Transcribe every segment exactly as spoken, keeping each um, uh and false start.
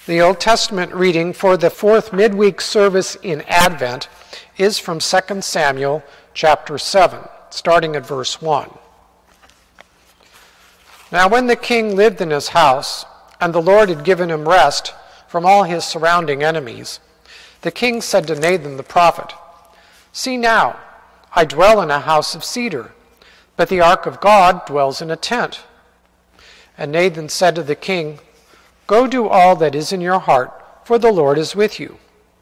The Old Testament reading for the fourth midweek service in Advent is from Second Samuel chapter seven, starting at verse one. Now when the king lived in his house, and the Lord had given him rest from all his surrounding enemies, the king said to Nathan the prophet, "See now, I dwell in a house of cedar, but the ark of God dwells in a tent." And Nathan said to the king, "Go do all that is in your heart, for the Lord is with you."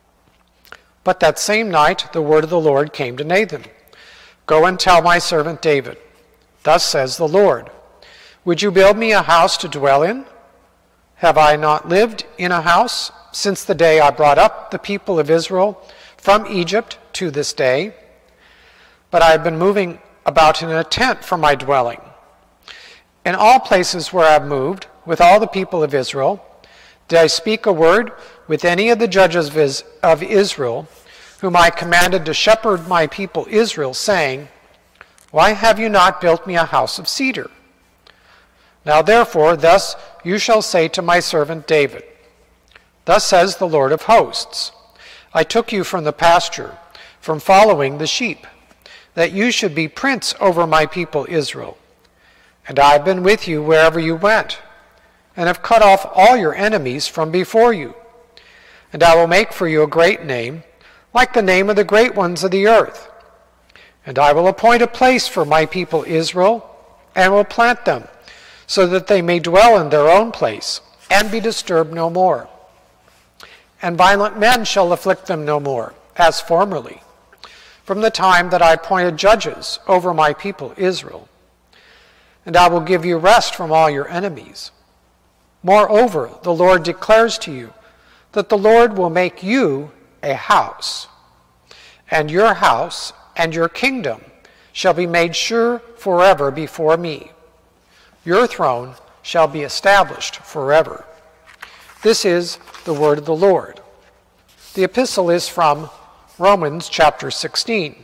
But that same night the word of the Lord came to Nathan, "Go and tell my servant David, thus says the Lord, would you build me a house to dwell in? Have I not lived in a house since the day I brought up the people of Israel from Egypt to this day? But I have been moving about in a tent for my dwelling. In all places where I have moved, with all the people of Israel, did I speak a word with any of the judges of Israel, whom I commanded to shepherd my people Israel, saying, why have you not built me a house of cedar? Now therefore, thus you shall say to my servant David, thus says the Lord of hosts, I took you from the pasture, from following the sheep, that you should be prince over my people Israel. And I have been with you wherever you went, and have cut off all your enemies from before you. And I will make for you a great name, like the name of the great ones of the earth. And I will appoint a place for my people Israel, and will plant them, so that they may dwell in their own place, and be disturbed no more. And violent men shall afflict them no more, as formerly, from the time that I appointed judges over my people Israel. And I will give you rest from all your enemies. Moreover, the Lord declares to you that the Lord will make you a house, and your house and your kingdom shall be made sure forever before me. Your throne shall be established forever. This is the word of the Lord. The epistle is from Romans chapter sixteen.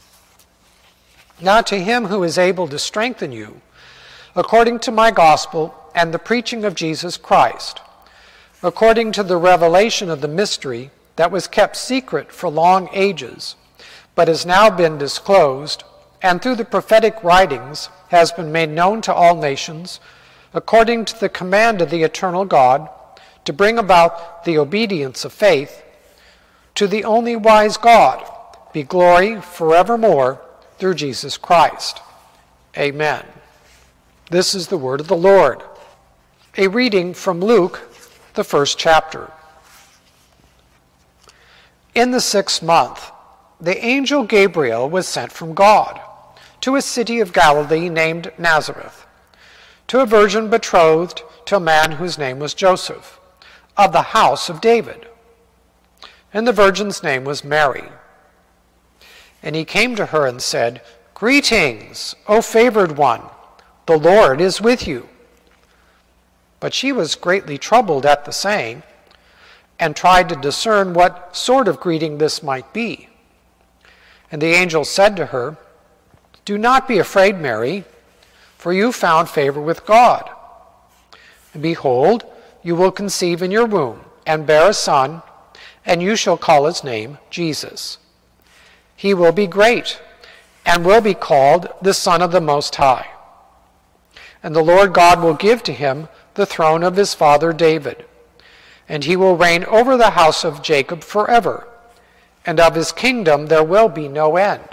Now to him who is able to strengthen you, according to my gospel and the preaching of Jesus Christ, according to the revelation of the mystery that was kept secret for long ages, but has now been disclosed, and through the prophetic writings has been made known to all nations, according to the command of the eternal God, to bring about the obedience of faith, to the only wise God be glory forevermore through Jesus Christ. Amen. This is the word of the Lord. A reading from Luke, the first chapter. In the sixth month, the angel Gabriel was sent from God to a city of Galilee named Nazareth, to a virgin betrothed to a man whose name was Joseph, of the house of David. And the virgin's name was Mary. And he came to her and said, Greetings, O favored one, the Lord is with you. But she was greatly troubled at the saying, and tried to discern what sort of greeting this might be. And the angel said to her, Do not be afraid, Mary, for you found favor with God. And behold, you will conceive in your womb, and bear a son, and you shall call his name Jesus. He will be great, and will be called the Son of the Most High. And the Lord God will give to him the throne of his father David, and he will reign over the house of Jacob forever, and of his kingdom there will be no end.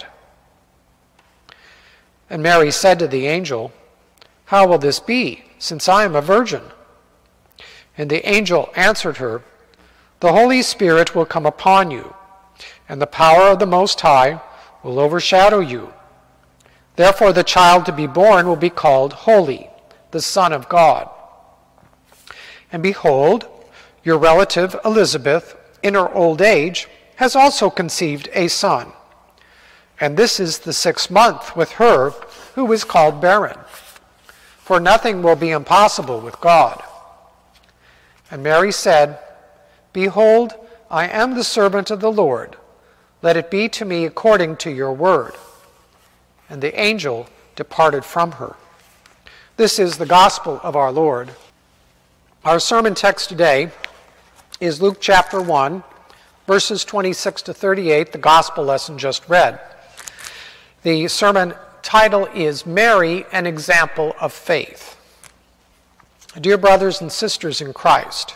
And Mary said to the angel, How will this be, since I am a virgin? And the angel answered her, The Holy Spirit will come upon you, and the power of the Most High will overshadow you. Therefore the child to be born will be called Holy, the Son of God. And behold, your relative Elizabeth, in her old age, has also conceived a son. And this is the sixth month with her who is called barren. For nothing will be impossible with God. And Mary said, Behold, I am the servant of the Lord. Let it be to me according to your word. And the angel departed from her. This is the gospel of our Lord. Our sermon text today is Luke chapter one, verses twenty-six to thirty-eight, the gospel lesson just read. The sermon title is Mary, an Example of Faith. Dear brothers and sisters in Christ,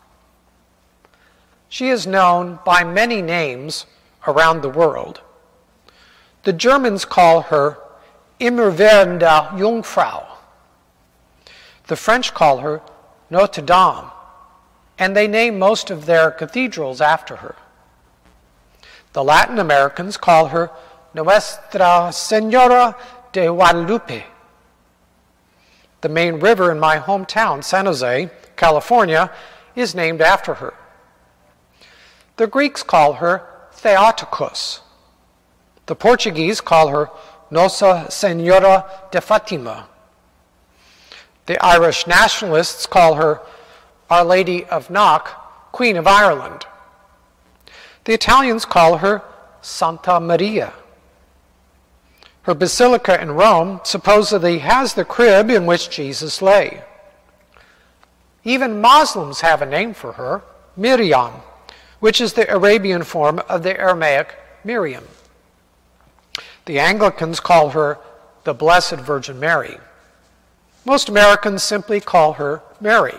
she is known by many names around the world. The Germans call her Immerwährende Jungfrau. The French call her Notre Dame, and they name most of their cathedrals after her. The Latin Americans call her Nuestra Señora de Guadalupe. The main river in my hometown, San Jose, California, is named after her. The Greeks call her Theotokos. The Portuguese call her Nossa Senhora de Fatima. The Irish nationalists call her Our Lady of Knock, Queen of Ireland. The Italians call her Santa Maria. Her basilica in Rome supposedly has the crib in which Jesus lay. Even Muslims have a name for her, Miriam, which is the Arabian form of the Aramaic Miriam. The Anglicans call her the Blessed Virgin Mary. Most Americans simply call her Mary.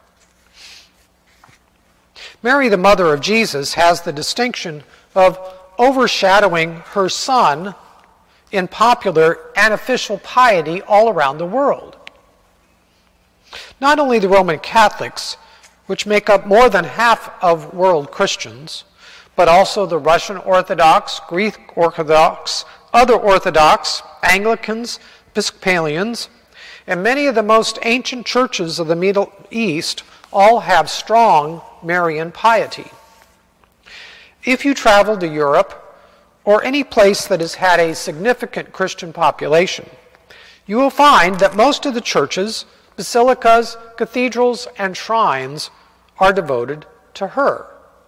Mary, the mother of Jesus, has the distinction of overshadowing her son in popular and official piety all around the world. Not only the Roman Catholics, which make up more than half of world Christians, but also the Russian Orthodox, Greek Orthodox, other Orthodox, Anglicans, Episcopalians, and many of the most ancient churches of the Middle East all have strong Marian piety. If you travel to Europe, or any place that has had a significant Christian population, you will find that most of the churches, basilicas, cathedrals, and shrines are devoted to her.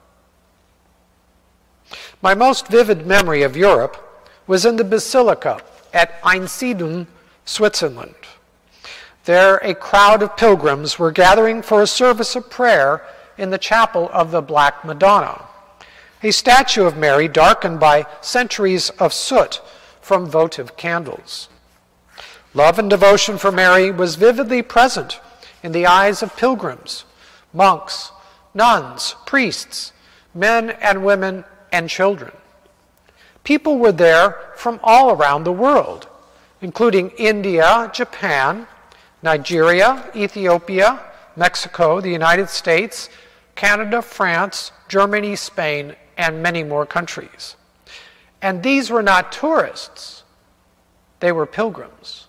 My most vivid memory of Europe was in the basilica at Einsiedeln, Switzerland. There, a crowd of pilgrims were gathering for a service of prayer in the chapel of the Black Madonna, a statue of Mary darkened by centuries of soot from votive candles. Love and devotion for Mary was vividly present in the eyes of pilgrims, monks, nuns, priests, men and women, and children. People were there from all around the world, including India, Japan, Nigeria, Ethiopia, Mexico, the United States, Canada, France, Germany, Spain, and many more countries. And these were not tourists, they were pilgrims.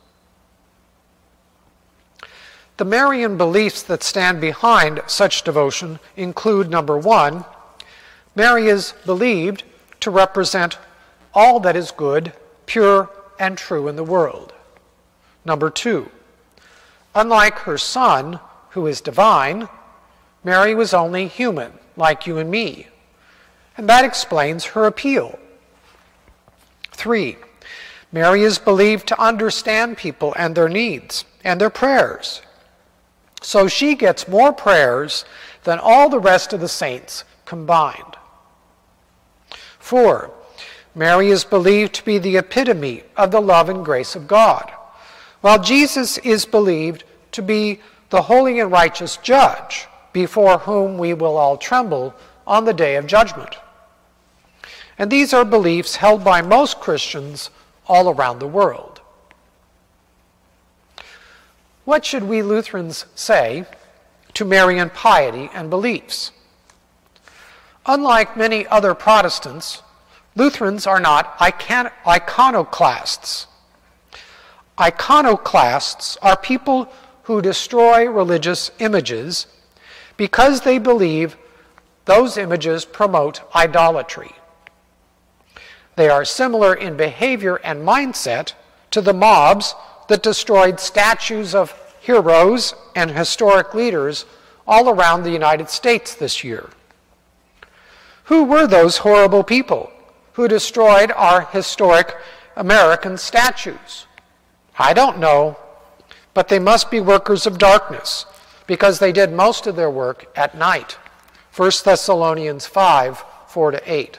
The Marian beliefs that stand behind such devotion include, number one, Mary is believed to represent all that is good, pure, and true in the world. Number two, unlike her son, who is divine, Mary was only human, like you and me. And that explains her appeal. Three, Mary is believed to understand people and their needs and their prayers. So she gets more prayers than all the rest of the saints combined. Four, Mary is believed to be the epitome of the love and grace of God, while Jesus is believed to be the holy and righteous judge before whom we will all tremble on the day of judgment. And these are beliefs held by most Christians all around the world. What should we Lutherans say to Marian piety and beliefs? Unlike many other Protestants, Lutherans are not icon- iconoclasts. Iconoclasts are people who destroy religious images because they believe those images promote idolatry. They are similar in behavior and mindset to the mobs that destroyed statues of heroes and historic leaders all around the United States this year. Who were those horrible people who destroyed our historic American statues? I don't know, but they must be workers of darkness because they did most of their work at night First Thessalonians five, four to eight.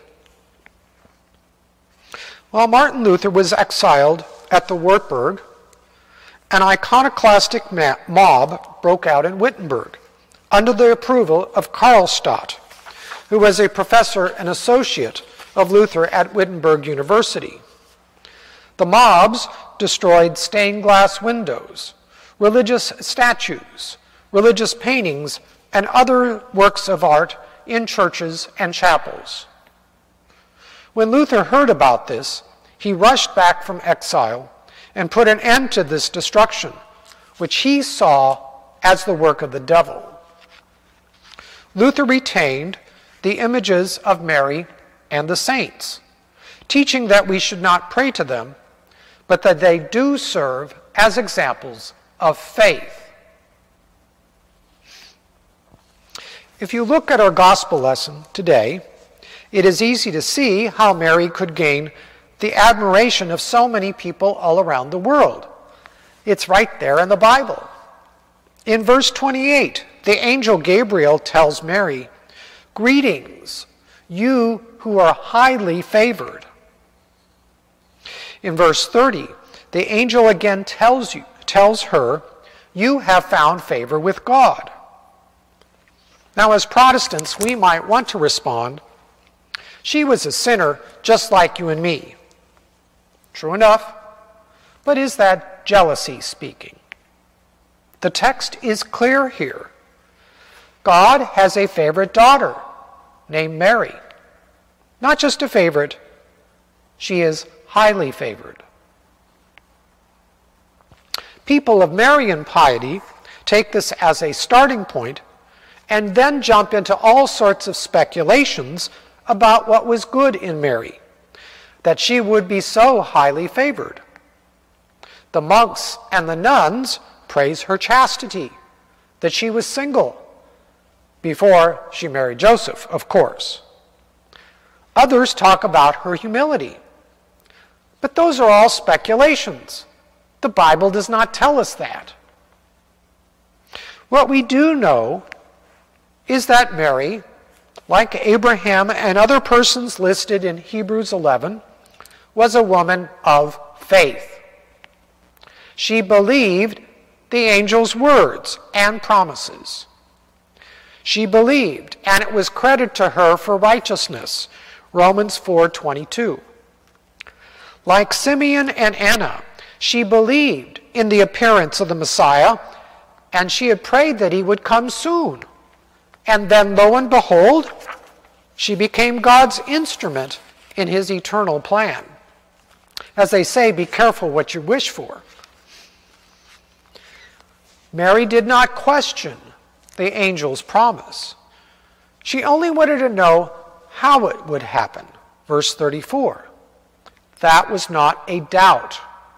While Martin Luther was exiled at the Wartburg, an iconoclastic mob broke out in Wittenberg under the approval of Karlstadt, who was a professor and associate of Luther at Wittenberg University. The mobs destroyed stained glass windows, religious statues, religious paintings, and other works of art in churches and chapels. When Luther heard about this, he rushed back from exile and put an end to this destruction, which he saw as the work of the devil. Luther retained the images of Mary and the saints, teaching that we should not pray to them, but that they do serve as examples of faith. If you look at our gospel lesson today, it is easy to see how Mary could gain the admiration of so many people all around the world. It's right there in the Bible. In verse twenty-eight, the angel Gabriel tells Mary, "Greetings, you who are highly favored." In verse thirty, the angel again tells you, tells her, "You have found favor with God." Now, as Protestants, we might want to respond, "She was a sinner just like you and me." True enough, but is that jealousy speaking? The text is clear here. God has a favorite daughter named Mary. Not just a favorite, she is highly favored. People of Marian piety take this as a starting point and then jump into all sorts of speculations about what was good in Mary, that she would be so highly favored. The monks and the nuns praise her chastity, that she was single before she married Joseph, of course. Others talk about her humility. But those are all speculations. The Bible does not tell us that. What we do know is that Mary, like Abraham and other persons listed in Hebrews eleven, was a woman of faith. She believed the angel's words and promises. She believed, and it was credited to her for righteousness, Romans four twenty-two. Like Simeon and Anna, she believed in the appearance of the Messiah, and she had prayed that he would come soon. And then, lo and behold, she became God's instrument in his eternal plan. As they say, be careful what you wish for. Mary did not question the angel's promise. She only wanted to know how it would happen. Verse thirty-four. That was not a doubt.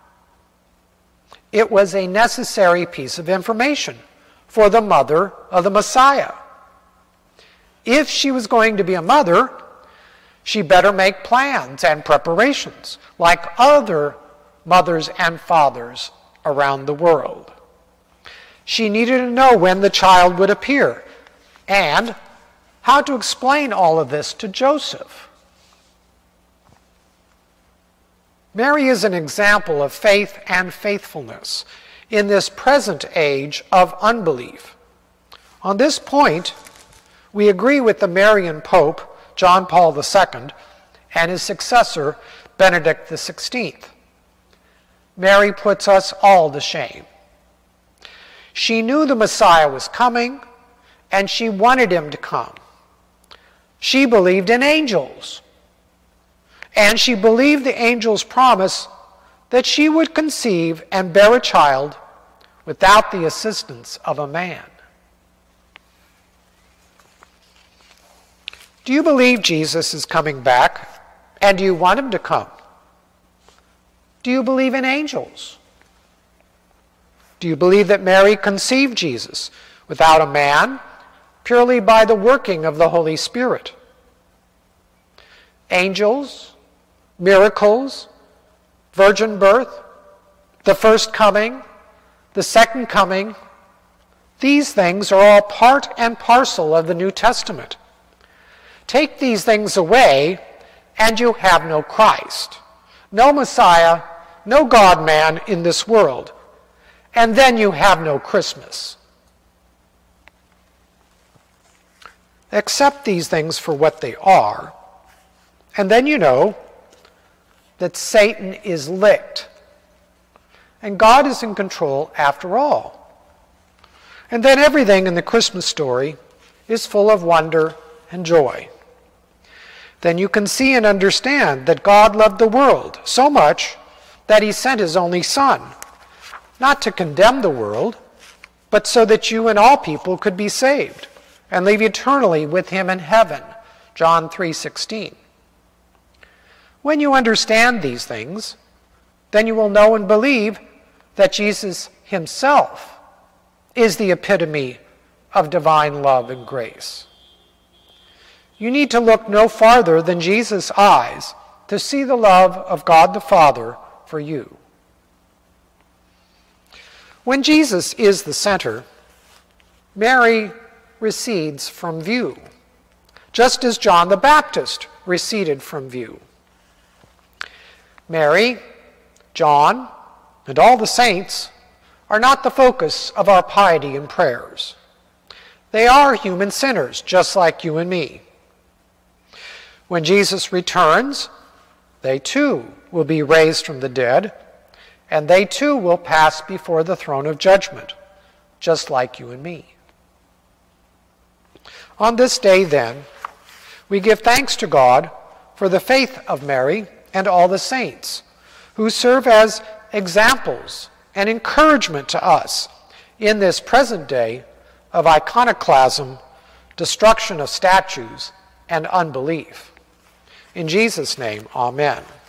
It was a necessary piece of information for the mother of the Messiah. If she was going to be a mother, she better make plans and preparations like other mothers and fathers around the world. She needed to know when the child would appear and how to explain all of this to Joseph. Mary is an example of faith and faithfulness in this present age of unbelief. On this point, we agree with the Marian Pope, John Paul the Second, and his successor, Benedict the Sixteenth. Mary puts us all to shame. She knew the Messiah was coming, and she wanted him to come. She believed in angels, and she believed the angel's promise that she would conceive and bear a child without the assistance of a man. Do you believe Jesus is coming back, and do you want him to come? Do you believe in angels? Do you believe that Mary conceived Jesus without a man, purely by the working of the Holy Spirit? Angels, miracles, virgin birth, the first coming, the second coming, these things are all part and parcel of the New Testament. Take these things away, and you have no Christ, no Messiah, no God-man in this world, and then you have no Christmas. Accept these things for what they are, and then you know that Satan is licked, and God is in control after all. And then everything in the Christmas story is full of wonder and joy. Then you can see and understand that God loved the world so much that he sent his only Son, not to condemn the world, but so that you and all people could be saved and live eternally with him in heaven, John three sixteen. When you understand these things, then you will know and believe that Jesus himself is the epitome of divine love and grace. You need to look no farther than Jesus' eyes to see the love of God the Father for you. When Jesus is the center, Mary recedes from view, just as John the Baptist receded from view. Mary, John, and all the saints are not the focus of our piety and prayers. They are human sinners, just like you and me. When Jesus returns, they too will be raised from the dead, and they too will pass before the throne of judgment, just like you and me. On this day, then, we give thanks to God for the faith of Mary and all the saints, who serve as examples and encouragement to us in this present day of iconoclasm, destruction of statues, and unbelief. In Jesus' name, amen.